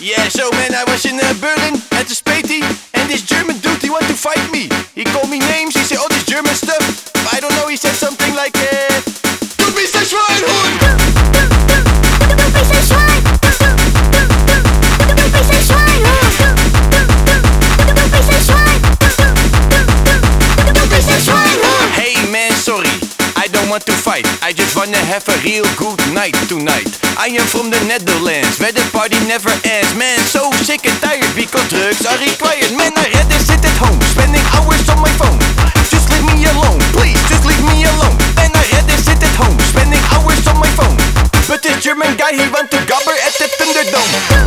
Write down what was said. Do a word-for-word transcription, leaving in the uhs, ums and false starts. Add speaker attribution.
Speaker 1: Yeah, so man, I was in uh, Berlin at the Späti, and this German dude, he want to fight me. He called me names, he said all this German stuff. I don't know, he said something like, uh, Du bist ein Schweinhund!
Speaker 2: Du bist ein Schwein! Du bist ein Schweinhund! Du bist ein Schwein! Du bist ein Schweinhund!
Speaker 1: Hey man, sorry, I don't want to fight. I just wanna have a real good night tonight. I am from the Netherlands, where the party never ends. Man, so sick and tired because drugs are required. Man, I'd rather sit at home, spending hours on my phone. Just leave me alone, please, just leave me alone. Man, I'd rather sit at home, spending hours on my phone. But this German guy, he want to gobber at the Thunderdome.